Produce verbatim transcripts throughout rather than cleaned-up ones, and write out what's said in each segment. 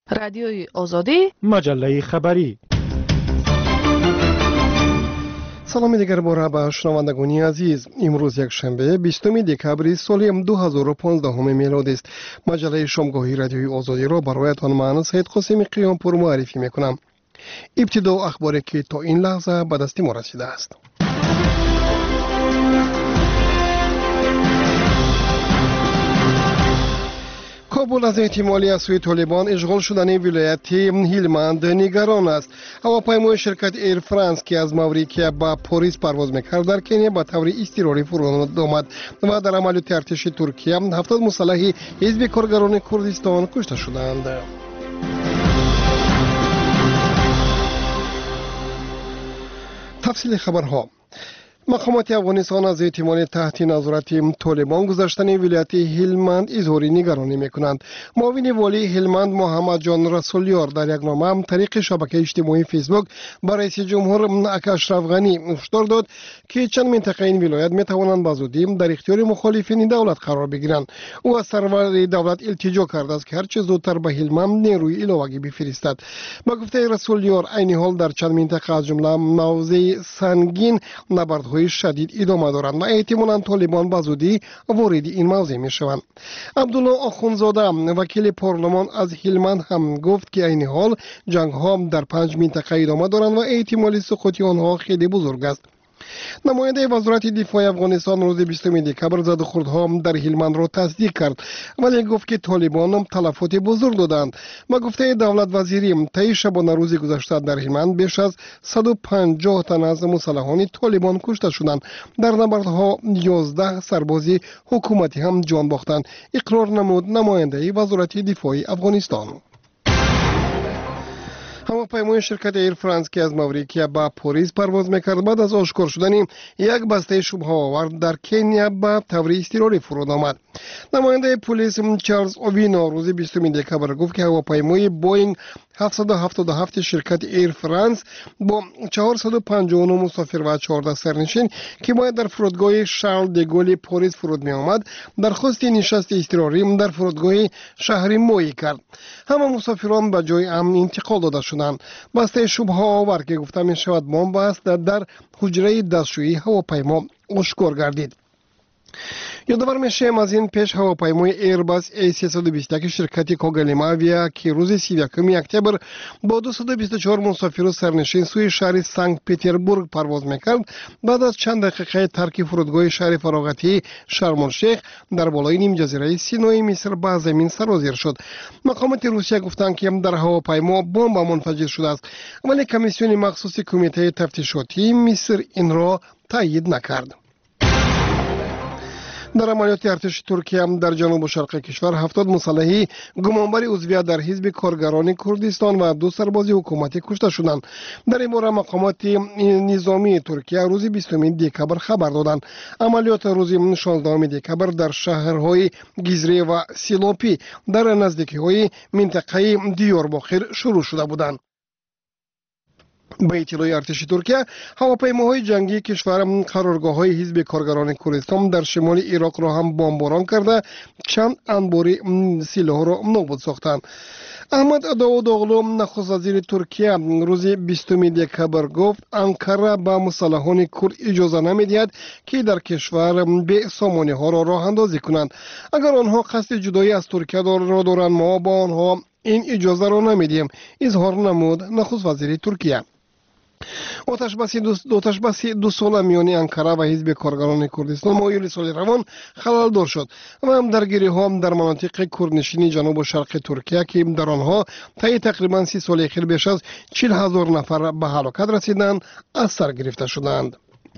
رادیوی آزادی، مجله خبری. سلام دیگر باره به شنوندگان عزیز. امروز یک شنبه بیستم دکبر سال دو هزار و پانزده میلادی است. مجله شامگاهی رادیوی آزادی را برایتان من سید قاسم قیامپور معرفی میکنم. ابتدا اخباری که تا این لحظه به دست ما رسیده است. کابل از احتمالی از سوی طالبان اشغال شدن ولایت هلمند نگران است. هواپیمای شرکت ایر فرانس که از ماوریکیا به پاریس پرواز میکرد در کنیا به طور اضطراری فرود آمد و در عملیات ارتش ترکیه هفتاد مسلح حزب کارگران کردستان کشته شدند. تفصیل خبرها. مقامات افغانستان از احتمال تحت نظارت طالبان گذاشتن ولایت هلمند اظهار نگرانی میکنند. معاون والی هلمند محمد جان رسولیار در یک نامه طریق شبکه اجتماعی فیسبوک با رئیس جمهور اشرف غنی هشدار داد که چند منطقه این ولایت میتوانند به زودی در اختیار مخالفین دولت قرار بگیرند. او از سرور دولت التجا کرده است که هرچه زودتر به هلمند نیروی علاوگی بفرستد. با گفته رسولیار عین حال در چند منطقه از جمله موضع سنگین نبرد شدید ادامه دارند و احتمالاً طالبان به زودی وارد این موضوع می شوند. عبدالله آخوندزاده وکیل پارلمان از هلمند هم گفت که این حال جنگ ها در پنج منطقه ادامه دارند و احتمال سقوط آنها خیلی بزرگ است. نماینده وزارت دفاع افغانستان روز بیستم دکبر زد و خوردها در هلمند را تصدیق کرد ولی گفت که طالبان تلفات بزرگ دادند. با گفته دولت وزیری طی شبانه روز گذشته در هلمند بیش از صد و پنجاه تن از مسلحان طالبان کشته شدند. در نبردها یازده سرباز حکومتی هم جان باختند، اقرار نمود نماینده وزارت دفاع افغانستان. هواپیمای شرکت ایر فرانس که از ماوریکیا به پاریس پرواز میکرد بعد از آشکار شدن یک بسته شبهه آور در کنیا به طور اضطراری فرود آمد. نماینده پلیس چارلز اوینو روز بیستم دکبر گفت که هواپیمای بوینگ هفتصد و هفتاد و هفت شرکت ایر فرانس با چهارصد و پنجاه و نه مسافر و چهارده سرنشین که باید در فرودگاه شارل دگول پاریس فرود می آمد درخواست نشست اضطراری در فرودگاه شهر موی کرد. همه مسافران به جای امن انتقال داده شدند. بسته شبهه آور که گفته می شود بمب است در حجره دستشویی هواپیما آشکار گردید. یادآور میشیم از این پیش هواپیمای ایرباس ای سیصد و بیست و یک شرکت کوگلیماویا که روز سی و یکم اکتبر با دویست و بیست و چهار مسافر و سرنشین سوی شهر سنت پترزبورگ پرواز میکرد بعد از چند دقیقه ترک فرودگاه شهر فراغتی شرم الشیخ در بالای نیم جزیره سینای مصر به زمین سرازیر شد. مقامات روسیه گفتند که در هواپیما بمب منفجر شده است ولی کمیسیون مخصوص کمیته تفتیشاتی مصر این را تایید نکرد. در عملیات ارتش ترکیه در جنوب و شرق کشور هفتاد مسلح گمانبر عضویت در حزب کارگران کردستان و دو سرباز حکومتی کشته شدند. در این باره مقامات نظامی ترکیه روز بیستم دکبر خبر دادند. عملیات روز شانزدهم دکبر در شهرهای گیزره و سیلوپی در نزدیکی منطقه دیارباکر شروع شده بودند. به اطلاع ارتش ترکیه هواپیماهای جنگی کشور قرارگاه‌های حزب کارگران کردستان در شمال عراق را هم بمباران کرده چند انبار سلاح را نابود ساختند. احمد داوودوغلو نخست وزیر ترکیه روز بیستم دکبر گفت انقره به مسلحان کرد اجازه نمیدهد که در کشور به سامانه ها را راه اندازی کنند. اگر آنها قصد جدایی از ترکیه را دارند ما با آنها این اجازه را نمیدیم، اظهار نمود نخست وزیر ترکیه. آتش بسی دو, بسی دو ساله میان انقره و حزب کارگران کردستان مایل سال روان خلل دار شد و هم درگیری ها هم در مناطق کردنشینی جنوب و شرق ترکیه که در آنها طی تقریبا سی سال اخیر بیش از چهل هزار نفر به هلاکت رسیدند از سر گرفته شدند.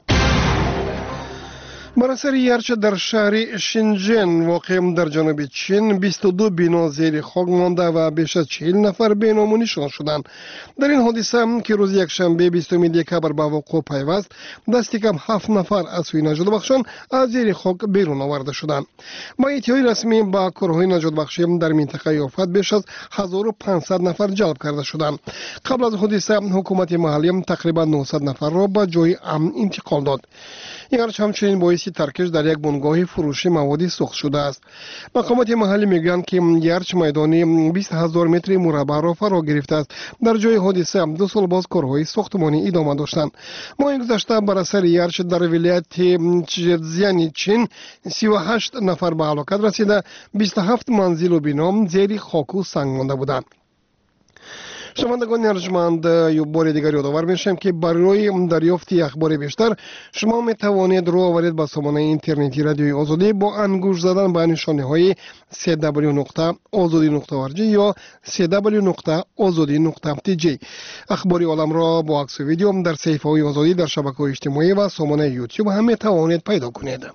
بر اثر یرچ در شهر شنژن واقع در جنوب چین بیست و دو بنا زیر خاک مانده و بیش از چهل نفر به نام و نشان شدند. در این حادثه که روز یکشنبه بیستم دکبر به وقوع پیوست دست کم هفت نفر از سوی نجات بخشان از زیر خاک بیرون آورده شدند. با ادعای رسمی با کارهای نجات بخشی در منطقه آفت بیش از هزار و پانصد نفر جلب کرده شدند. قبل از حادثه حکومت محلی تقریبا نهصد نفر را به جای امن انتقال داد. این همچنین باعث باعث ترکش در یک بنگاه فروشی مواد سوخت شده است. مقامات محلی میگویند که گرچ میدانی بیست هزار متر مربع را فرا گرفته است، در جای حادثه دو سال باز کارهای ساختمانی ادامه داشتند. ماه گذشته بر اثر یرش در ولایت چجزیان چین سی و هشت نفر به هلاکت رسیده، بیست و هفت منزل و بنا زیر خاک و سنگ مانده بودند. شنوندگان ارجمند، یو بار دیگر یادآور میشم که برای دریافت اخبار بیشتر شما می توانید رو آورید به سامانه اینترنتی رادیوی آزادی با انگوش زدن به نشانه های سی دبلیو نقطه آزادی نقطه او آر جی یا سی دبلیو نقطه آزادی نقطه تی جی. اخباری عالم را با عکس و ویدیو در صفحه های آزادی در شبکه‌های اجتماعی و سامانه یوتیوب هم می توانید پیدا کنید.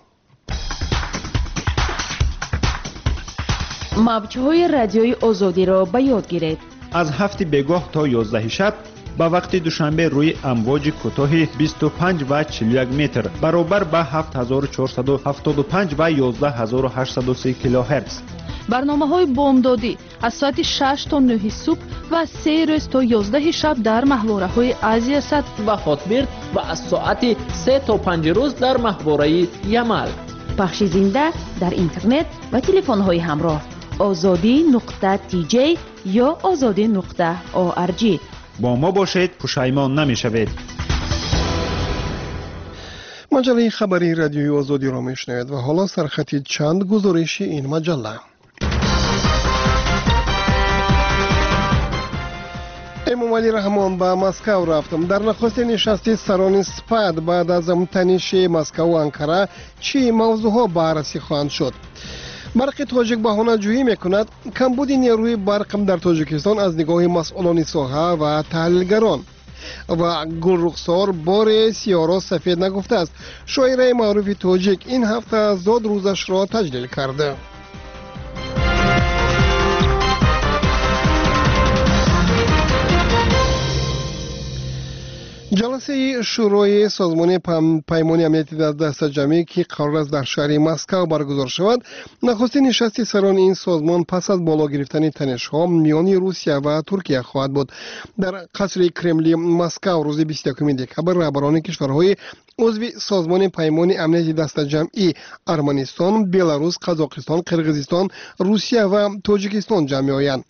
موج‌های رادیوی آزادی را به یاد گیرید. از هفت بگاه تا یازده شب با وقت دوشنبه روی امواج کوتاه بیست و پنج و چهل و یک متر برابر به هفت هزار و چهارصد و هفتاد و پنج و یازده هزار و هشتصد و سه کیلوهرتز. برنامه‌های بامدادی از ساعت شش تا نه صبح و سه روز تا یازده شب در محوره‌های آسیا صد و هاتبرد و از ساعت سه تا پنج روز در محوره یمل. پخش زنده در اینترنت و تلفن‌های همراه آزادی نقطه تی جی یا آزادی نقطه او آر جی. با ما باشید، پشیمان نمی‌شوید. مجله خبری رادیوی آزادی را میشنوید و حالا سرخط چند گزارش این مجله. امامعلی رحمان به مسکو رفتم. در نخستین نشست سران سپاد بعد از تنش مسکو و انکره چه موضوعها بررسی خواهند شد؟ برق تاجیک بهانه جویی میکند کمبود نیروی برق در تاجیکستان از نگاه مسئولان ساحه و تحلیلگران. و گل رخسار بار سیاه سفید نگفته است. شاعر معروف تاجیک این هفته زاد روزش را تجلیل کرده. جلسه شورای سازمان پیمان امنیتی در دست جمعی که قرار است در شهر مسکو برگزار شود، نخستین نشست سران این سازمان پس از بالا گرفتن تنش‌ها میان روسیه و ترکیه خواهد بود. در قصر کرملین مسکو روز بیست و یکم دکبر رهبران کشورهای عضو سازمان پیمان امنیتی دست جمعی ارمنستان، بلاروس، قزاقستان، قرقیزستان، روسیه و تاجیکستان جمع آیند.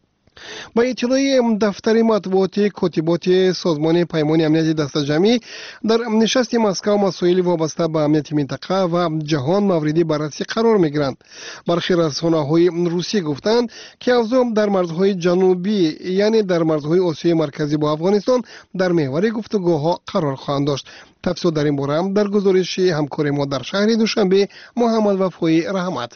با اطلاع دفتر مطبوعات کاتبات سازمان پیمان امنیتی دست جمعی، در نشست مسکو مسائل وابسته به امنیت منطقه و جهان موردی بررسی قرار می‌گیرند. برخی رسانه‌های روسی گفتند که اوضاع در مرزهای جنوبی یعنی در مرزهای آسیای مرکزی با افغانستان در محور گفتگوها قرار خواهند داشت. تفصیل در این باره در گزارش همکار ما در شهر دوشنبه محمد وفای رحمت.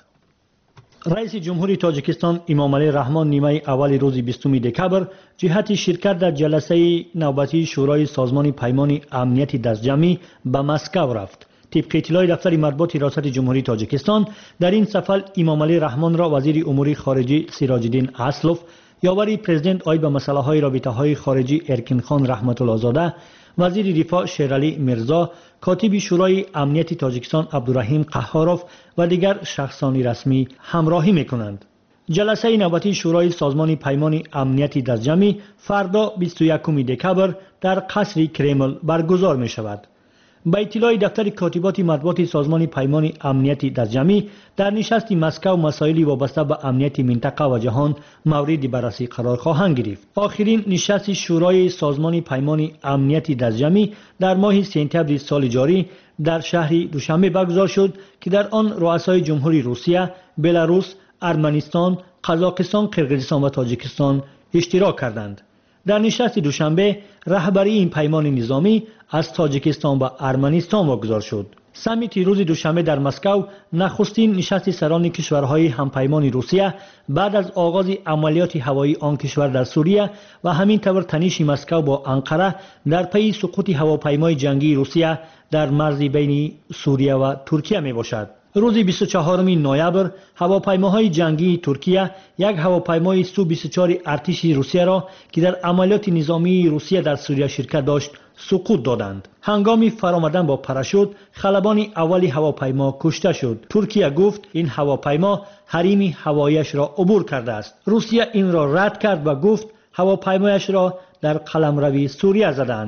رئیس جمهوری تاجیکستان امامعلی رحمان نیمه اول روز بیستم دکبر جهت شرکت در جلسه نوبتی شورای سازمان پیمان امنیتی دست جمعی به مسکو رفت. طبق اطلاع دفتر مطبوعات ریاست جمهوری تاجیکستان، در این سفر امامعلی رحمان را وزیر امور خارجه سراج الدین اسلوف، یاوری پرزیدنت آید به مسائل های رابطه های خارجی ارکین خان رحمت الله زاده، وزیر دفاع شیرعلی مرزا، کاتب شورای امنیتی تاجیکستان عبدالرحیم قهاروف و دیگر شخصان رسمی همراهی میکنند. جلسه نوبتی شورای سازمان پیمان امنیتی دست جمعی فردا بیست و یکم دکبر در قصر کرمل برگزار می شود. با اطلاع دفتر کاتبات مطبوعات سازمان پیمان امنیتی دست جمعی، در نشست مسکو مسائلی وابسته به امنیت منطقه و جهان مورد بررسی قرار خواهند گرفت. آخرین نشست شورای سازمان پیمان امنیتی دست جمعی در ماه سپتامبر سال جاری در شهر دوشنبه برگزار شد که در آن رؤسای جمهوری روسیه، بلاروس، ارمنستان، قزاقستان، قرقیزستان و تاجیکستان اشتراک کردند. در نشست دوشنبه رهبری این پیمان نظامی از تاجیکستان و ارمنستان واگذار شد. سمیت روز دوشنبه در مسکو نخستین نشست سران کشورهای همپیمان روسیه بعد از آغاز عملیات هوایی آن کشور در سوریه و همین طور تنش مسکو با انقره در پی سقوط هواپیمای جنگی روسیه در مرز بین سوریه و ترکیه می باشد. روز بیست و چهارم نوامبر هواپیماهای جنگی ترکیه یک هواپیمای سو بیست و چهار ارتش روسیه را که در عملیات نظامی روسیه در سوریه شرکت داشت سقوط دادند. هنگامی فرآمدن با پاراشوت خلبان اول هواپیما کشته شد. ترکیه گفت این هواپیما حریم هوایش را عبور کرده است. روسیه این را رد کرد و گفت هواپیمایش را در قلمرو سوریه زدند.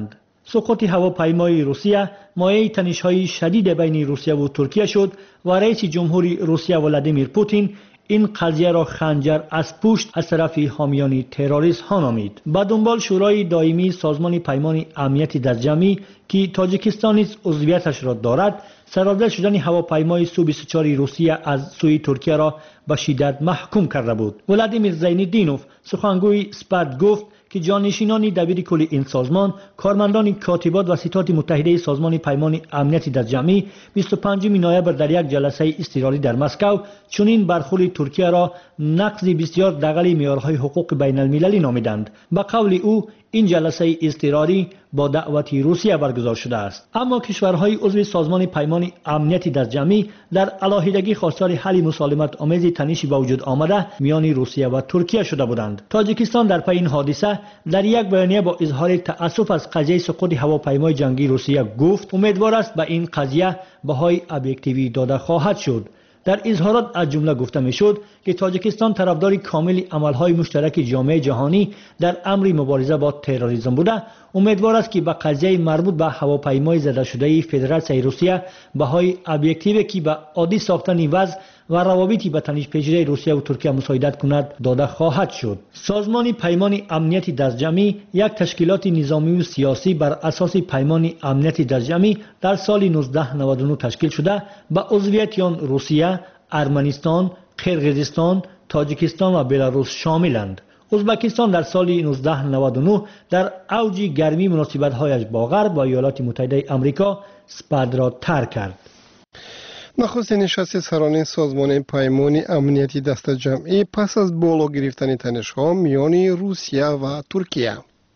سقوط هواپیمای روسیه مایه تنش‌های شدید بین روسیه و ترکیه شد و رئیس جمهوری روسیه ولادیمیر پوتین این قضیه را خنجر از پشت از طرف حامیان تروریست ها نامید. به دنبال شورای دائمی سازمان پیمان امنیت دستجمعی که تاجیکستان نیز عضویتش را دارد، سرازیر شدن هواپیمای سو بیست و چهار روسیه از سوی ترکیه را به شدت محکوم کرده بود. ولادیمیر زینالدینوف سخنگوی سپاد گفت که جانشینان دبیر کل این سازمان، کارمندان کاتبات و ستاد متحده سازمان پیمان امنیت دستجمعی بیست و پنجم نوامبر در یک جلسه اضطراری در مسکو چنین برخورد ترکیه را نقض بسیار دغل معیارهای حقوق بین المللی نامیدند. به قول او این جلسه اضطراری با دعوت روسیه برگزار شده است، اما کشورهای عضو سازمان پیمان امنیت دستجمعی در علاهیدگی خواستار حل مسالمت آمیز تنشی به وجود آمده میان روسیه و ترکیه شده بودند. تاجیکستان در پی این حادثه در یک بیانیه با اظهار تأسف از قضیه سقوط هواپیمای جنگی روسیه گفت امیدوار است به این قضیه بهای ابجکتیوی داده خواهد شد. در اظهارات از جمله گفته میشد که تاجیکستان طرفدار کامل عملهای مشترک جامعه جهانی در امر مبارزه با تروریسم بوده. امیدوار است که به قضیه مربوط به هواپیمای زده شده فدراسیون روسیه بهای ابجکتیوی که به عادی ساختن وضع و روابطی به تنش پیچیده روسیه و ترکیه مساعدت کند داده خواهد شد. سازمان پیمان امنیت دستجمعی یک تشکیلات نظامی و سیاسی بر اساس پیمان امنیت دستجمعی در سال نوزده نود و نه تشکیل شده به عضویت آن روسیه، ارمنستان، قرقیزستان، تاجیکستان و بلاروس شاملند. ازبکستان در سال نوزده نود و نه در اوج گرمی مناسبت‌هایش با غرب و ایالات متحده آمریکا سپاد را ترک کرد. نخست نشست سران سازمان پیمان امنیتی دست جمعی پس از بالا گرفتن تنش‌ها میان روسیه و ترکیه.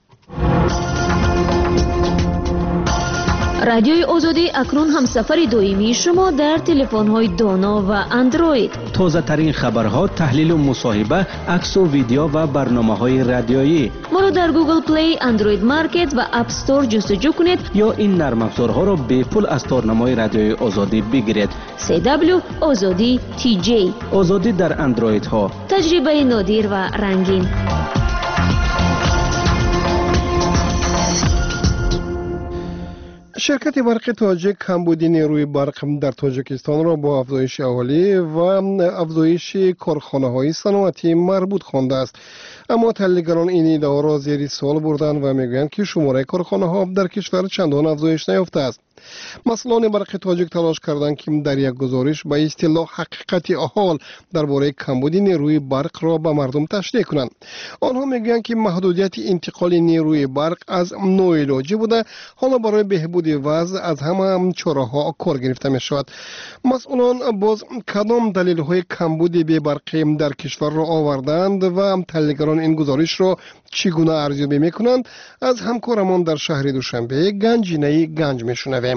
رادیوی آزادی اکنون هم سفر دائمی شما در تلفن‌های دانا و اندروید. تازه ترین خبرها، تحلیل و مصاحبه، عکس و ویدیو و برنامه‌های رادیویی. ما را در گوگل پلی، اندروید مارکت و اپ استور جستجو کنید یا این نرم افزارها را به پول از تارنمای رادیوی آزادی بگیرید. سی دبلیو آزادی تی جی. آزادی در اندروید ها. تجربه نادر و رنگین. شرکت برق تاجیک کمبودی نیروی برق در تاجیکستان را با افزایش اهالی و افزایش کارخانه‌های صنعتی مربوط خوانده است، اما تحلیلگران این ادعا را زیر سوال بردند و میگویند که شماره کارخانه‌ها در کشور چندان افزایش نیافته است. مسئولان برق تاجیک تلاش کردند که در یک گزارش به اصطلاح حقیقت حال درباره کمبود نیروی برق را به مردم تشریح کنند. آنها میگویند که محدودیت انتقال نیروی برق از ناعلاجی بوده، حالا برای بهبود وضع از همه چاره‌ها کار گرفته می شود. مسئولان باز کدام دلیل‌های کمبود بی برقی در کشور را آوردند و تحلیلگران این گزارش را چگونه ارزیابی میکنند؟ از همکارمان در شهر دوشنبه گنجینه گنج میشنویم.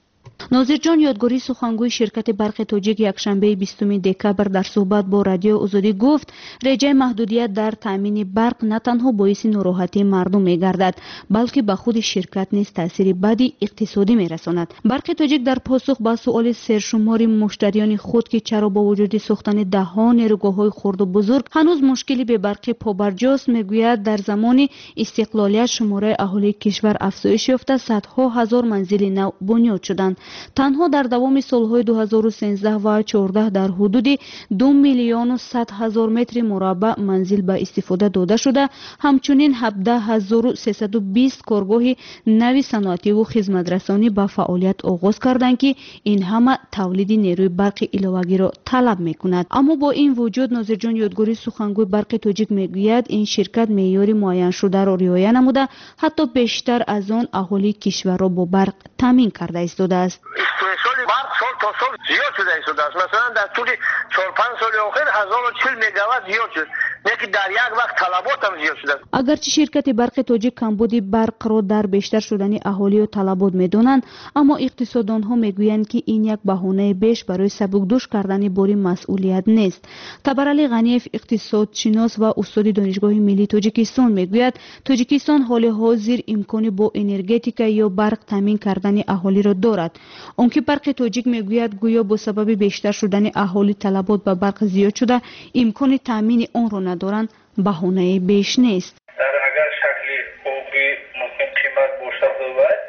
ناظر جان یادگاری سخنگوی شرکت برق تاجیک یکشنبه بیستم دکبر در صحبت با رادیو آزادی گفت رجای محدودیت در تامین برق نه تنها باعث ناراحتی مردم میگردد بلکه به خود شرکت نیز تاثیر بدی اقتصادی میرساند. برق تاجیک در پاسخ به سؤال سرشمار مشتریان خود که چرا با وجود ساختن دهها نیروگاه‌های خرد و بزرگ هنوز مشکلی به برق پابرجاست میگوید در زمان استقلالیت شماره اهالی کشور افزایش یافته، صدها هزار منزل نو بنیاد شدند. تنها در دوام سالهای دو هزار و سیزده و چهارده در حدود دو میلیون و صد هزار متر مربع منزل به استفاده داده شده. همچنین هفده هزار و سیصد و بیست کارگاه نوی صنعتی و خدمترسانی به فعالیت آغاز کردند که این همه تولید نیروی برق علاوه‌ای را طلب می‌کند. اما با این وجود ناظر جان یادگاری سخنگوی برق تاجیک میگوید این شرکت معیار معین شده را رعایت نموده، حتی بیشتر از آن اهالی کشور را با برق تامین کرده ایستاده است. استحصال برق سال تا سال زیاد شده ایستاده است. مثلا در طول چهار پنج سال اخیر هزار و چهل مگاوات زیاد شد، یکی در یک وقت طلبات هم زیاد شده. اگرچه شرکت برق تاجیک کمبود برق را در بیشتر شدن اهالی و طلبات میدونند، اما اقتصاددان ها میگویند که این یک بهانه بیش برای سبکدوش کردن بار مسئولیت نیست. تبرعلی غنیف اقتصادشناس و استاد دانشگاه ملی تاجیکستان میگوید تاجیکستان حال حاضر امکانی با انرژتیک یا برق تامین کردن اهالی را دارد. اونکه برق تاجیک میگوید گویا با سبب بیشتر شدن اهالی طلبات به برق زیاد شده امکان تامین آن را ندارند، بهانه بیش نیست. اگر شکلی خوبی ممکن قیمت باشد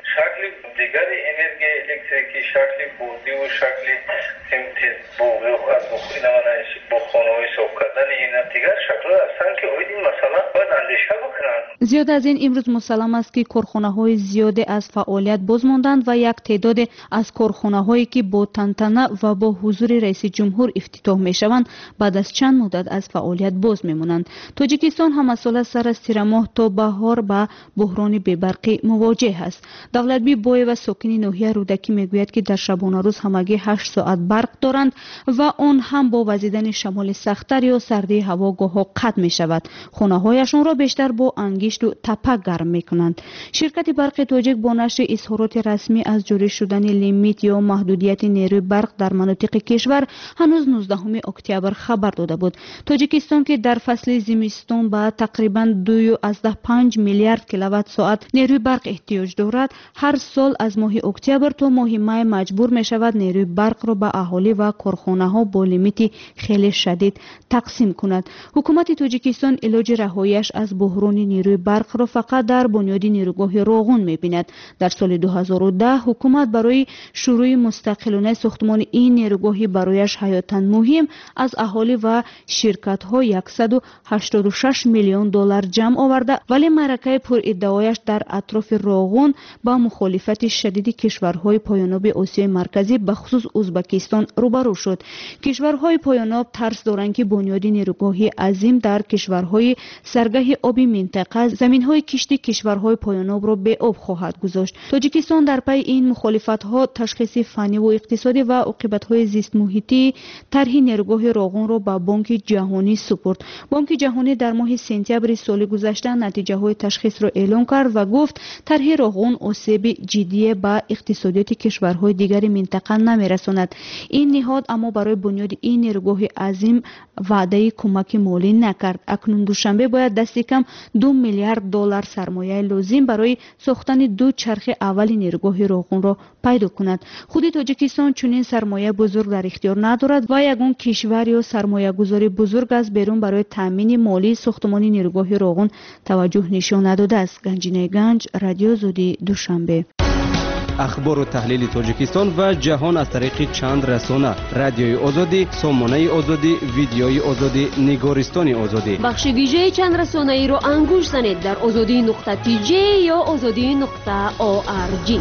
شکلی بودی و شکلی سمت بوغی و از بخوی نمانش با خانوی صحب کردن این دیگر شکل هستن که اوید این مسئله باید اندیشه بکنن. زیاد از این امروز مسلم است که کارخانه‌های زیادی از فعالیت باز ماندند و یک تعداد از کارخانه‌هایی که با تنتنه و با حضور رئیس جمهور افتتاح می‌شوند بعد از چند مدت از فعالیت باز می‌مانند. تاجیکستان هم از سال سر از تیر ماه تا بهار با بحران بی‌برقی مواجه است. دولتبی بوی و ساکنی ناحیه رودکی میگوید که در شبانه روز همگی هشت ساعت برق دارند و آن هم با وزیدن شمال سخت‌تر یا سردی هوا گاه‌ها قطع می‌شود. خانه‌هایشان را بیشتر با انگشت و تپک گرم می‌کنند. شرکت برق تاجیک با نشر اظهارات رسمی از جاری شدن لیمیت یا محدودیت نیروی برق در مناطق کشور هنوز نوزدهم اکتبر خبر داده بود. تاجیکستان که در فصل زمستان با تقریباً دو و پنج میلیارد کیلووات ساعت نیروی برق احتیاج دارد، هر سال از ماه اکتبر تا ماه می مجبور می شود نیروی برق را به اهالی و کارخانه‌ها با لیمیت خیلی شدید تقسیم کند. حکومت تاجیکستان علاج رهاییش از بحران نیروی برق را فقط در بنیاد نیروگاه راغون می بیند. در سال دو هزار و ده حکومت برای شروع مستقلانه ساختمان این نیروگاهی برایش حیاتاً مهم از اهالی و شرکت‌ها صد و هشتاد و شش میلیون دلار جمع آورده، ولی معرکه پر ادعایش در اطراف راغون با مخالفت شدید کشورهای پایاناب آسیای مرکزی به خصوص ازبکستان روبرو شد. کشورهای پایاناب ترس دارند که بنیاد نیروگاهی عظیم در کشورهای سرگاه آبی منطقه زمین‌های کشتی کشورهای پایاناب را به آب خواهد گذاشت. تاجیکستان در پی این مخالفت‌ها تشخیص فنی و اقتصادی و عاقبت‌های زیست محیطی طرح نیروگاه راغون را به بانک جهانی سپرد. بانک جهانی در ماه سپتامبر سال گذشته نتیجه‌های تشخیص را اعلام کرد و گفت طرح راغون آسیب جدی به اقتصادیات کشورهای دیگر منطقه نمی‌رساند. این نهاد اما برای بنیاد این نیروگاه عظیم وعده کمک مالی نکرد. اکنون دوشنبه باید دست کم دو میلیارد دلار سرمایه لازم برای ساختن دو چرخ اول نیروگاه راغون را پیدا کند. خود تاجیکستان چنین سرمایه بزرگ در اختیار ندارد و یگان کشور یا سرمایه گذاری بزرگ از بیرون برای تامین مالی ساختمان نیروگاه راغون توجه نشان نداده است. گنجینه گنج، رادیو آزادی، دوشنبه. اخبار و تحلیل تاجیکستان و جهان از طریق چند رسانه: رادیوی آزادی، سامانه آزادی، ویدیوی آزادی، نگارستان آزادی. بخش ویژه چند رسانه ای را انگوش زنید در آزادی نقطه تی جی یا آزادی نقطه او آر جی.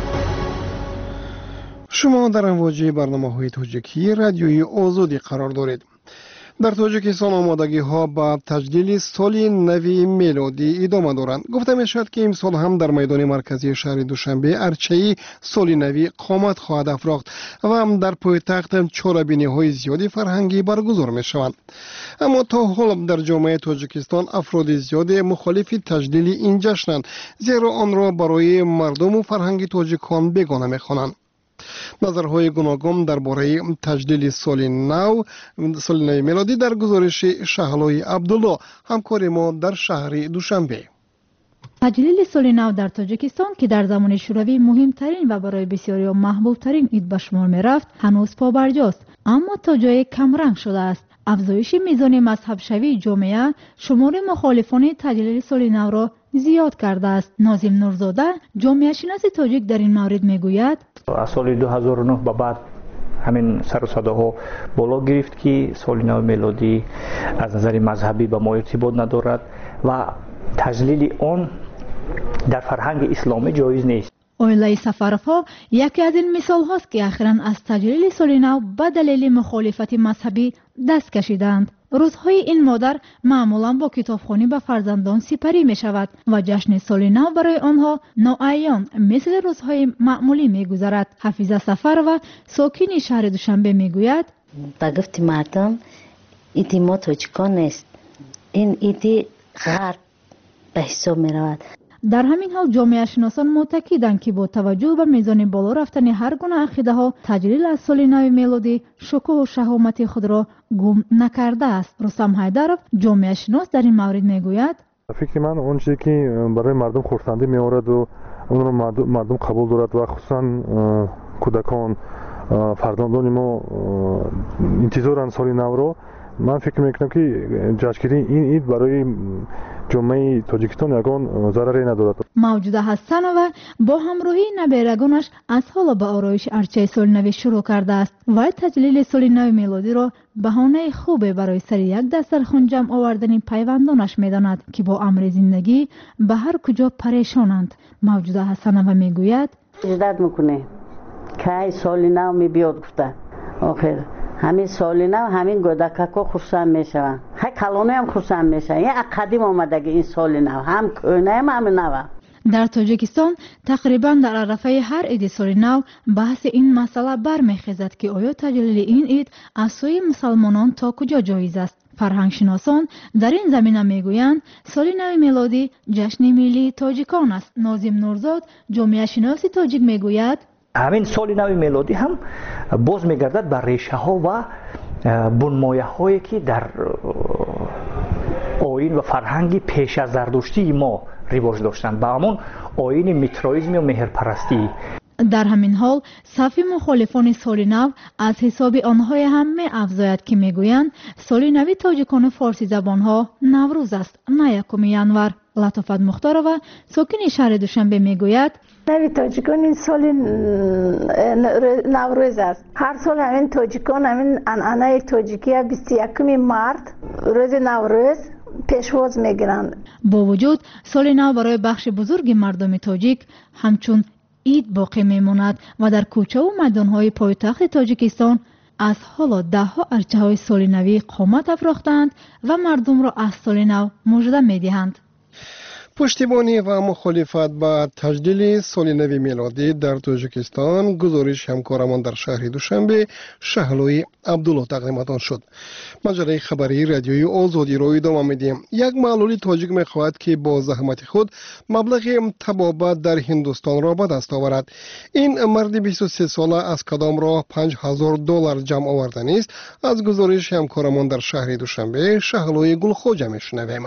شما در امواج برنامه‌های تاجیکی رادیوی آزادی قرار دارید. در تاجیکستان آمادگی ها با تجلیل سال نوی میلادی ادامه دارند. گفته می شود که امسال هم در میدان مرکزی شهر دوشنبه ارچه‌ای سال نوی قامت خواهد افراخت و هم در پایتخت چاره‌بینی های زیادی فرهنگی برگزار می شوند. اما تا حال در جامعه تاجیکستان افراد زیادی مخالف تجلیل این جشنند، زیرا آن را برای مردم و فرهنگ تاجیکان بیگانه می خوانند. نظرهای گوناگون درباره تجلیل سال نو سال نو میلادی در گزارش شهلای عبدالله، همکار ما در شهر دوشنبه. تجلیل سال نو در تاجیکستان که در زمان شوروی مهمترین و برای بسیاری محبوب ترین عید به شمار می رفت هنوز پابرجاست، اما تا جای کمرنگ شده است. افزایش میزان مذهب شوی جامعه شمار مخالفان تجلیل سال نو را زیاد کرده است. ناظم نورزاده، جامعه شناس تاجیک، در این مورد میگوید از سال دو هزار و نه به بعد همین سر و صداها بالا گرفت که سال نو میلادی از نظر مذهبی به ما ارتباط ندارد و تجلیل آن در فرهنگ اسلامی جایز نیست. اویلای سفرفا یکی از این مثال هاست که اخیراً از تجلیل سال نو به دلیل مخالفت مذهبی دست کشیدند. روزهای این مادر معمولاً با کتابخوانی به فرزندان سپری می شود و جشن سال نو برای آنها ناعیان مثل روزهای معمولی می گذرد. حفیظه سفر و ساکن شهر دوشنبه می گوید با گفت مردم ایدی ما تاجیکان نیست، این ایدی غرب به حساب می رود. در همین حال جامعه شناسان معتقدند که با توجه به میزان بالا رفتن هر گونه عقیده ها تجلیل از سال نو میلادی شکوه و شهامت خود را گم نکرده است. رستم حیدرов جامعه شناس در این مورد میگوید فکر من اون چیزی که برای مردم خرسندی میآورد و اون را مردم قبول دارد و خصوصا کودکان فرزندان ما انتظارند سال نو را من فکر میکنم که جشنگیری این عید برای جامعه تاجیکستان یگان ضرری ندارد. موجوده حسنова با همراهی نبیرگانش از حالا به آرایش ارچه سال نو شروع کرده است و تجلیل سال نو میلادی را بهانه خوبه برای سر یک دسترخوان جمع آوردن پیوندانش میداند که با امر زندگی به هر کجا پریشانند. موجوده حسنова میگوید اجداد میکنه که سال نو می بیاد گفته آخر همین سال نو همین گودککا خرسند میشوند های کلانه هم خرسند میشوند این قدیم آمدگی این سال نو هم کنه هم هم نو. در تاجیکستان تقریبا در عرفه هر عید سال نو بحث این مسئله برمیخیزد که آیا تجلیل این عید از سوی مسلمانان تا کجا جایز است. فرهنگ شناسان در این زمینه میگویند سال نو میلادی جشن ملی تاجیکان است. ناظم نورزاد جامعه شناس تاجیک میگوید همین سال نو میلادی هم باز میگردد بر ریشه ها و بنمایه هایی که در آیین و فرهنگی پیش از زردشتی ما رواج داشتند با همون آیین میترائیسم و مهرپرستی. در همین حال صف مخالفان سال نو از حساب آنهای هم می افزاید که میگویند سال نو تاجیکان فارسی زبان ها نوروز است نه یکم ینور. لطافت مختارova ساکن شهر دوشنبه میگوید نو تاجیکان این سال نوروز است. هر سال همین تاجیکان همین عنعنه تاجیکی بیست و یکم مارت روز نوروز پیشواز میگیرند. با وجود سال نو برای بخش بزرگ مردم تاجیک همچون عید باقی میماند و در کوچه و میدانهای پایتخت تاجیکستان از حالا ده ها ارچه های سال نوی قامت افراختند و مردم را از سال نو مژده میدهند. پشتیبانی و مخالفت با تجلیل سال نو میلادی در تاجیکستان گزارش همکارمان در شهر دوشنبه شهلوی عبدالله تقدیمتان شد. مجله خبری رادیوی آزادی را ادامه میدیم. یک معلول تاجیک میخواهد که با زحمت خود مبلغ تبابت در هندوستان را به دست آورد. این مرد بیست و سه ساله از کدام راه پنج هزار دلار جمع آوردن است. از گزارش همکارمان در شهر دوشنبه شهلوی گلخوجه میشنویم.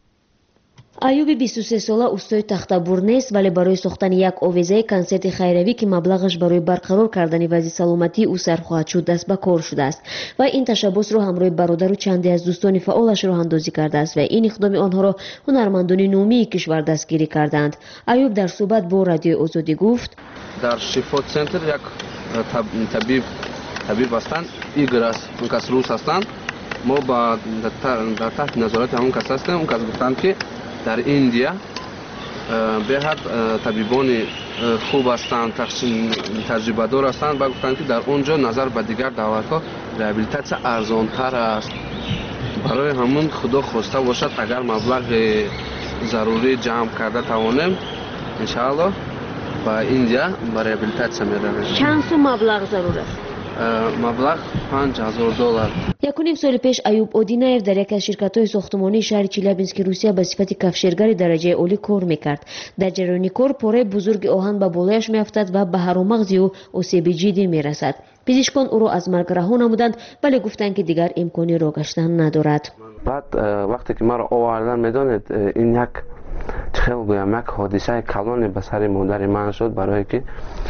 ایوب بیست و سه ساله اوستای تختابور نیست ولی برای ساختن یک آویزه کنسرت خیروی که مبلغش برای برقرار کردن وضع سلامتی او سر خواهد شد دست به کار شده است و این تشبث را همراه برادر و چندی از دوستان فعالش راه اندازی کرده است و این اقدام آنها را هنرمندان نومی کشور دستگیری کردند. ایوب در صحبت با رادیو آزادی گفت در شفا سنتر یک طبیب طبیب هستند ایگر است اون کس روس هستند ما با در تحت نظارت همون کس هستیم. اون کس گفتند که در ایندیا به حد طبیبان خوب هستند تجربه دار هستند و گفتند که در اونجا نظر به دیگر دولت‌ها ریهابیلیتاسیون ارزان تر است. برای همون خدا خواسته باشد اگر مبلغ ضروری جمع کرده توانیم ان شاء الله با ایندیا با ریهابیلیتاسیون میرویم. چند سو مبلغ ضرور است؟ مبلغ پنج هزار دلار. یک و نیم سال پیش ایوب اودینایف در یک از شرکت‌های ساختمانی شهر چیلیابینسک روسیه به صفت کفشرگر درجه اولی کار میکرد. در جریان کار پاره بزرگ آهن به بالایش میافتد و به هر مغزی او آسیب جدی میرسد. پزشکان او را از مرگ رها نمودند ولی گفتند که دیگر امکانی راه گشتن ندارد. بعد وقتی که مرا آوردن میدانید این یک خیلی گویم یک حادثه کلان به سر مادر من شد برای که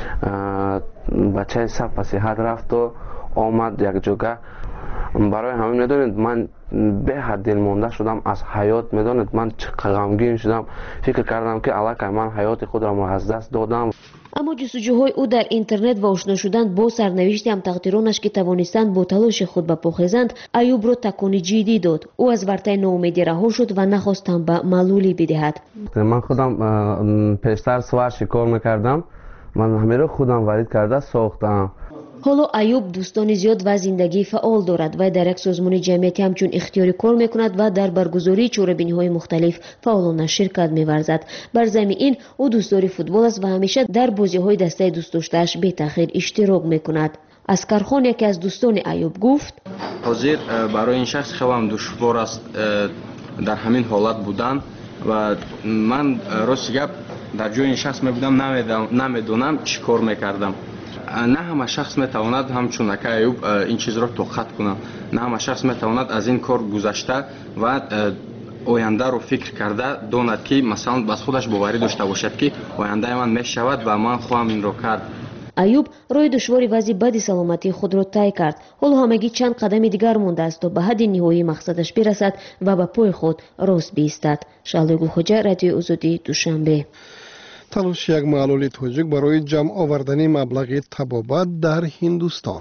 بچه سب صحت رفت و آمد یک جگه. برای همین میدانید من به حد دل مانده شدم از حیات. میدانید من چقدر غمگین شدم فکر کردم که الکی من حیات خود را از دست دادم. اما جستجوهای او در اینترنت و آشنا شدن با سرنوشت هم تقدیرانش که توانستند با تلاش خود بپوخیزند ایوب را تکانی جدی داد. او از ورطه ناامیدی رها شد و نخواست هم به معلولی بدهد. من خودم پیشتر سوار شکار میکردم. من همه را خودم ورید کرده ساختم. حالا ایوب دوستان زیاد و زندگی فعال دارد و در یک سازمان جمعیتی همچون اختیاری کار میکند و در برگزاری چهاربینی‌های مختلف فعالانه شرکت می‌ورزد. بر ضمن این او دوستدار فوتبال است و همیشه در بازی‌های دسته دوست داشته‌اش بی تأخیر اشتراک میکند. اسکرخان یکی از دوستان ایوب گفت حاضر برای این شخص خیلی دشوار است در همین حالت بودن و من راست گپ در جای این شخص میبودم نمیدونم چی کار میکردم. نه همه شخص میتواند همچون اکا ایوب این چیز را توقیت کنه. نه همه شخص میتواند از این کار گذشته و آینده رو فکر کرده داند که مثلا بس خودش باوری داشته باشد که آینده من میشود و من خواهم این رو کرد. аюб роҳи душвори вазъи бади саломатии худро тай кард. ҳоло ҳамагӣ чанд қадами дигар мондааст то ба ҳадди ниҳоии мақсадаш бирасад ва ба пои худ рост биистад. Шаҳлои Гулхоҷа, Радиои Озодӣ, Душанбе. талоши як маълули тоҷик барои ҷамъ овардани маблағи табобат дар Ҳиндустон.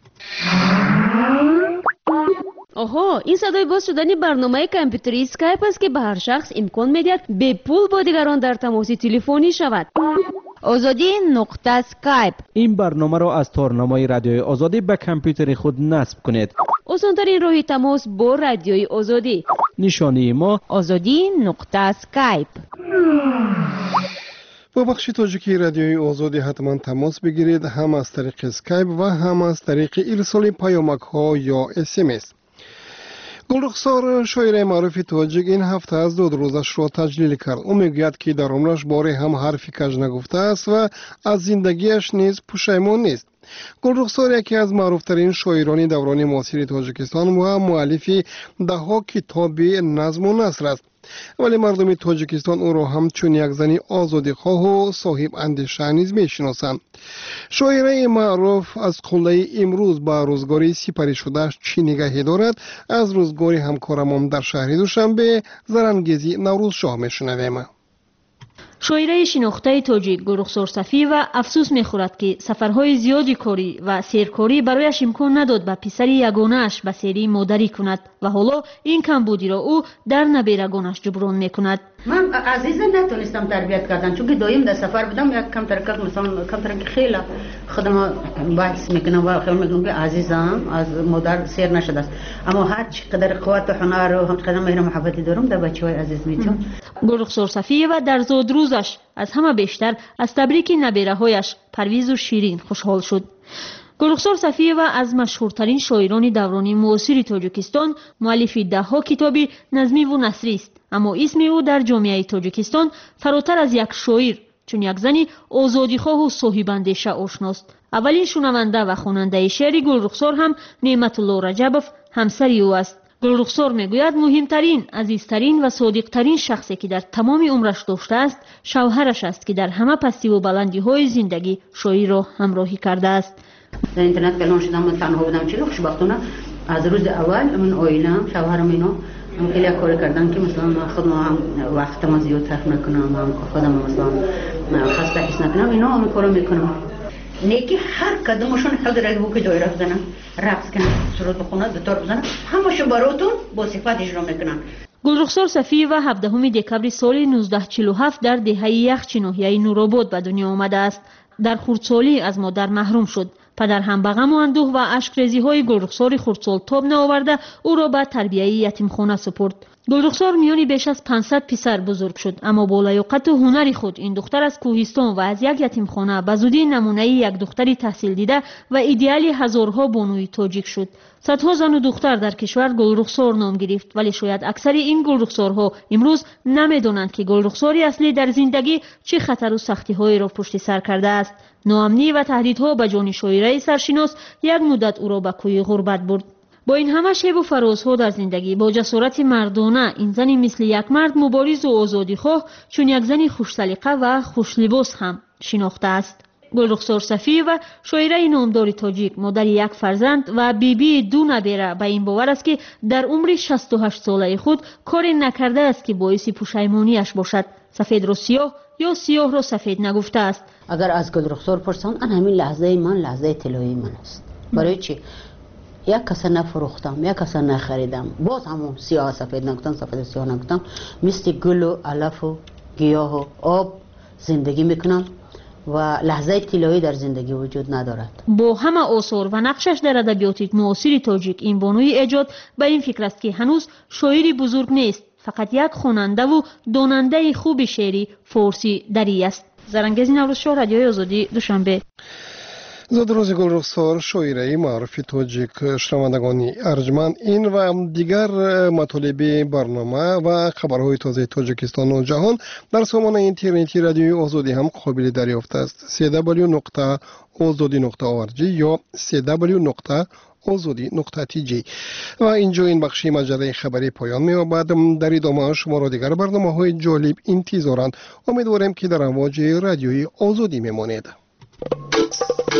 оҳо, ин садои боз шудани барномаи компютери скайп аст ки ба ҳар шахс имкон медиҳад бепул бо дигарон дар тамоси телефонӣ шавад. озодӣ нуқта скайп. ин барномаро аз торнамои радиои озодӣ ба компютери худ насб кунед. осонтарин роҳи тамос бо радиои озодӣ. нишонии мо озодӣ нуқта скайп. бо бахши тоҷикии радиои озодӣ ҳатман тамос бигиред, ҳам аз тариқи скайп ва ҳам аз тариқи ирсоли паёмакҳо ё смс. гулрухсор, шоираи маъруфи тоҷик, ин ҳафта аз додурӯзашро таҷлил кард. ӯ мегӯяд ки дар умраш боре ҳам ҳарфи каж нагуфтааст ва аз зиндагиаш низ пушаймон нест. гулрухсор яке аз маъруфтарин шоирони даврони муосири тоҷикистон ва муаллифи даҳҳо китоби назму наср аст. вале мардуми тоҷикистон ӯро ҳамчун як зани озодихоҳу соҳибандеша низ мешиносанд. шоираи маъруф аз қуллаи имрӯз ба рӯзгори сипаришудааш чӣ нигаҳе дорад? аз рӯзгори ҳамкорамон дар шаҳри Душанбе, Зарангези Наврӯзшоҳ мешунавем. шоираи шинохтаи тоҷик Гулрухсор Сафиева афсӯс мехӯрад ки сафарҳои зиёди корӣ ва серкорӣ барояш имкон надод ба писари ягонааш ба серии модарӣ кунад ва ҳоло ин камбудиро ӯ дар наберагонаш ҷуброн мекунад. من عزیزه نتونستم تربیت کردن چون که دایم در سفر بودم یک کم ترکت مثلا کم ترک خیلی خودم بحث میکنم و خیلی میگم که عزیزم از مادر سیر نشده است اما هر چقدر قوت و هنر و هم چقدر مهر و محبتی دارم در بچه‌های عزیز میتونم. گلرخسار صفیه در زود روزش از همه بیشتر از تبریک نبیره‌هایش پرویز و شیرین خوشحال شد. گلرخسار صفیه از مشهورترین شاعران دوران معاصر تاجیکستان، مؤلف ده‌ها کتابی نظمی و نثری است. اما اسم او در جامعه تاجیکستان فراتر از یک شاعر چون یک زنی آزادیخواه و صاحب‌اندیشه آشناست. اولین شنونده و خواننده شعر گلرخسار هم نعمت الله رجبوف همسر او است. گلرخسار میگوید مهمترین، عزیزترین و صادقترین شخصی که در تمام عمرش داشته است شوهرش است که در همه پستی و بلندی های زندگی شاعر را همراهی کرده است. در اینترنت کلان شدم من تنها بودم چه خوشبختانه از روز اول من عائله‌ام شوهرم اینا هم خیلی کار کردن که مثلا خودم هم وقتم زیاد صرف نکنم، هم خودم مثلا خسته حس نکنم، اینا هم کارو میکنم. نیکی هر قدمشون حد رگبو که دایره بزنن، رقص کنن، سرود بخونن، دتار بزنن، همشون براتون با صفت اجرا میکنن. گلرخسار صفیه هفدهم دکبر سال نوزده چهل و هفت در دهه یخچی ناحیه نورآباد به دنیا آمده است. در خردسالی از مادر محروم شد. پدر هم به غم و اندوه و اشک‌ریزی های گلرخسار خردسال تاب نآورده او را به تربیه یتیمخانه سپرد. گلرخسار میانی بیش از پانصد پسر بزرگ شد، اما با لیاقت و هنر خود این دختر از کوهستان و از یک یتیمخانه به زودی نمونه یک دختری تحصیل دیده و ایدئال هزارها بانوی تاجیک شد. صدها زن و دختر در کشور گلرخسار نام گرفت، ولی شاید اکثر این گلرخسارها امروز نمیدانند که گلرخسار اصلی در زندگی چه خطر و سختی هایی را پشت سر کرده است. ناامنی و تهدیدها به جان شاعره سرشناس یک مدت او را به کوی غربت برد. با این همه شیب و فرازها در زندگی، با جسارت مردانه، این زنی مثل یک مرد مبارز و آزادیخواه چون یک زنی خوش سلیقه و خوش لباس هم شناخته است. گلرخسار صفیه و شاعره نامدار تاجیک، مادر یک فرزند و بیبی دو نبیره، به این باور است که در عمر شصت و هشت ساله خود کاری نکرده است که باعث پشیمانیش باشد. سفید را سیاه یا سیاه را سفید نگفته است. اگر از گلرخسار پرسان، آن همین لحظه من لحظه طلایی من است. برای چی؟ یک کس نفروختم، یک کس نخریدم، باز همون سیاه سفید نگفتم، سفید سیاه نگفتم، مثل گل و علف و گیاه و آب زندگی میکنم و لحظه طلایی در زندگی وجود ندارد. با همه آثار و نقشش در ادبیات معاصر تاجیک، این بانوی ایجاد به این فکر است که هنوز شاعری بزرگ نیست، فقط یک خواننده و داننده خوب شعری فارسی دری است. زرنگزی نوروزشاه، رادیوی آزادی، دوشنبه. زادروز گلرخسار، شاعره معروف تاجیک. شنوندگان ارجمند، این و دیگر مطالب برنامه و خبرهای تازه تاجیکستان و جهان در سامانه اینترنتی رادیوی آزادی هم قابل دریافت است. سی دبلیو نقطه آزادی نقطه او آر جی یا سی دبلیو نقطه آزادی نقطه تی جی. و اینجا این بخشی مجله خبری پایان می‌یابد. در ادامه شما را دیگر برنامه‌های جالب انتظارند. امیدوارم که در امواج رادیوی آزادی میمانید.